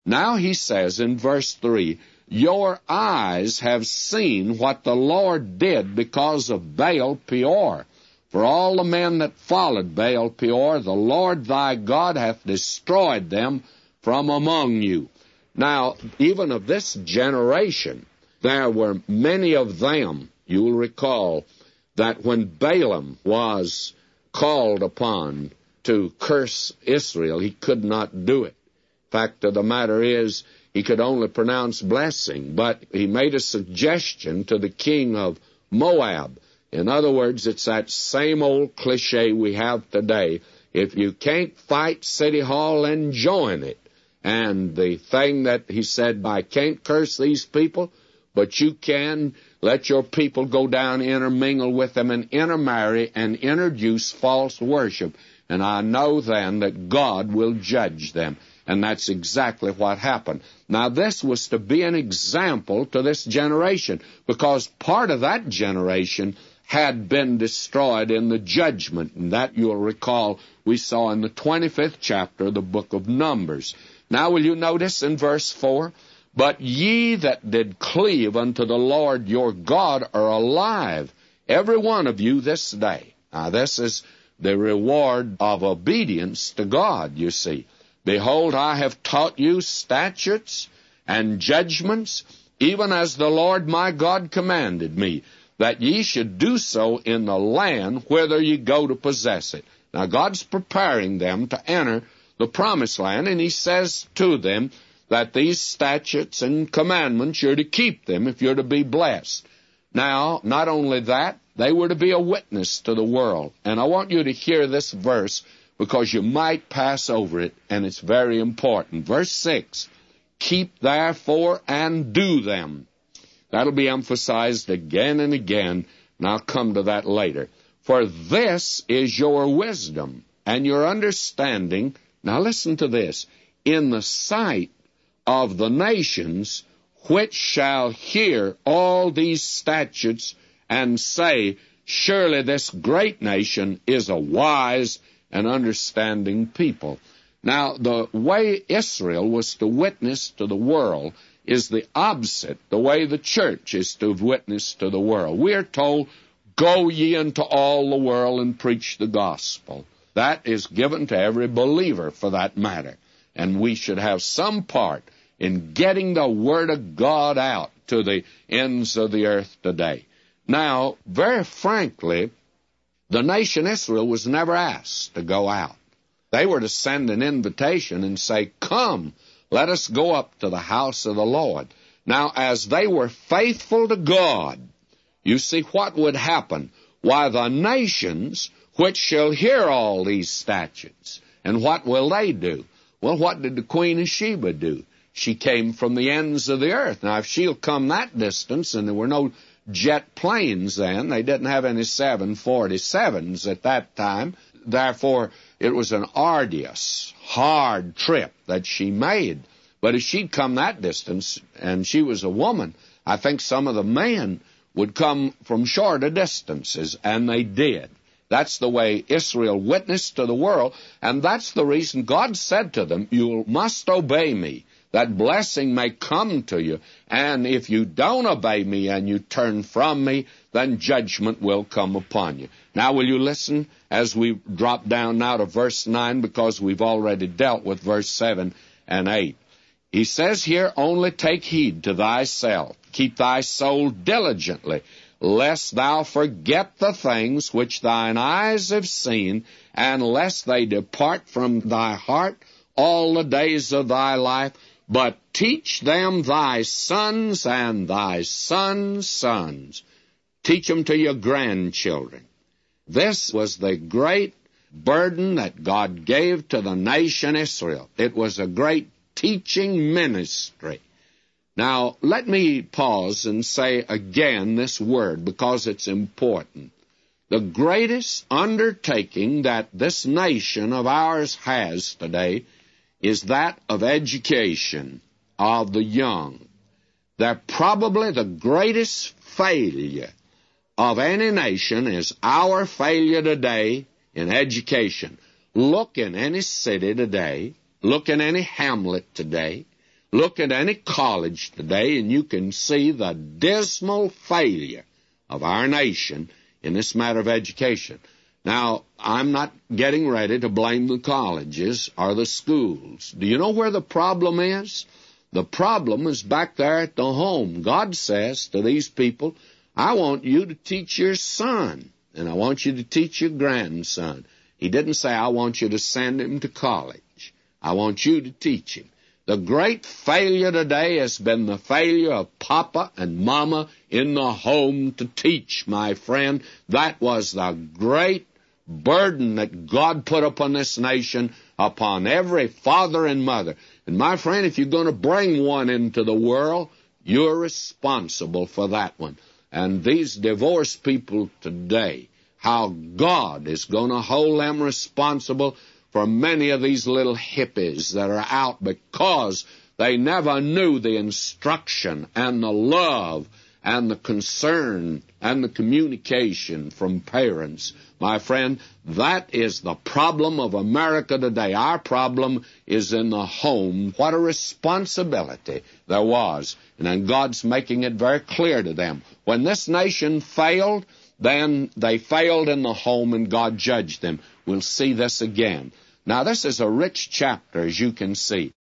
Now he says in verse 3, your eyes have seen what the Lord did because of Baal Peor. For all the men that followed Baal Peor, the Lord thy God hath destroyed them from among you. Now, even of this generation, there were many of them, you will recall, that when Balaam was called upon to curse Israel, he could not do it. Fact of the matter is, he could only pronounce blessing, but he made a suggestion to the king of Moab. In other words, it's that same old cliche we have today. If you can't fight City Hall, then join it. And the thing that he said, I can't curse these people, but you can let your people go down, intermingle with them, and intermarry and introduce false worship. And I know then that God will judge them. And that's exactly what happened. Now, this was to be an example to this generation, because part of that generation had been destroyed in the judgment. And that, you'll recall, we saw in the 25th chapter of the book of Numbers. Now, will you notice in verse 4? But ye that did cleave unto the Lord your God are alive, every one of you this day. Now, this is the reward of obedience to God, you see. Behold, I have taught you statutes and judgments, even as the Lord my God commanded me, that ye should do so in the land whither ye go to possess it. Now, God's preparing them to enter the promised land, and he says to them that these statutes and commandments, you're to keep them if you're to be blessed. Now, not only that, they were to be a witness to the world. And I want you to hear this verse, because you might pass over it, and it's very important. Verse 6, keep therefore and do them. That'll be emphasized again and again, and I'll come to that later. For this is your wisdom and your understanding. Now listen to this. In the sight of the nations, which shall hear all these statutes and say, surely this great nation is a wise and understanding people. Now, the way Israel was to witness to the world is the opposite, the way the church is to witness to the world. We are told, go ye into all the world and preach the gospel. That is given to every believer, for that matter. And we should have some part in getting the Word of God out to the ends of the earth today. Now, very frankly, the nation Israel was never asked to go out. They were to send an invitation and say, come, let us go up to the house of the Lord. Now, as they were faithful to God, you see what would happen. Why, the nations which shall hear all these statutes. And what will they do? Well, what did the Queen of Sheba do? She came from the ends of the earth. Now, if she'll come that distance, and there were no jet planes then, they didn't have any 747s at that time, therefore it was an arduous, hard trip that she made. But if she'd come that distance, and she was a woman, I think some of the men would come from shorter distances, and they did. That's the way Israel witnessed to the world, and that's the reason God said to them, you must obey me, that blessing may come to you, and if you don't obey me and you turn from me, then judgment will come upon you. Now, will you listen as we drop down now to verse 9, because we've already dealt with verse 7 and 8. He says here, only take heed to thyself, keep thy soul diligently, lest thou forget the things which thine eyes have seen, and lest they depart from thy heart all the days of thy life, but teach them thy sons and thy sons' sons. Teach them to your grandchildren. This was the great burden that God gave to the nation Israel. It was a great teaching ministry. Now, let me pause and say again this word, because it's important. The greatest undertaking that this nation of ours has today is that of education of the young. They're probably the greatest failure of any nation is our failure today in education. Look in any city today, look in any hamlet today, Look at any college today, and you can see the dismal failure of our nation in this matter of education. Now, I'm not getting ready to blame the colleges or the schools. Do you know where the problem is? The problem is back there at the home. God says to these people, I want you to teach your son, and I want you to teach your grandson. He didn't say, I want you to send him to college. I want you to teach him. The great failure today has been the failure of Papa and Mama in the home to teach, my friend. That was the great burden that God put upon this nation, upon every father and mother. And my friend, if you're going to bring one into the world, you're responsible for that one. And these divorced people today, how God is going to hold them responsible for many of these little hippies that are out because they never knew the instruction and the love and the concern and the communication from parents. My friend, that is the problem of America today. Our problem is in the home. What a responsibility there was. And then God's making it very clear to them. When this nation failed, then they failed in the home and God judged them. We'll see this again. Now, this is a rich chapter, as you can see.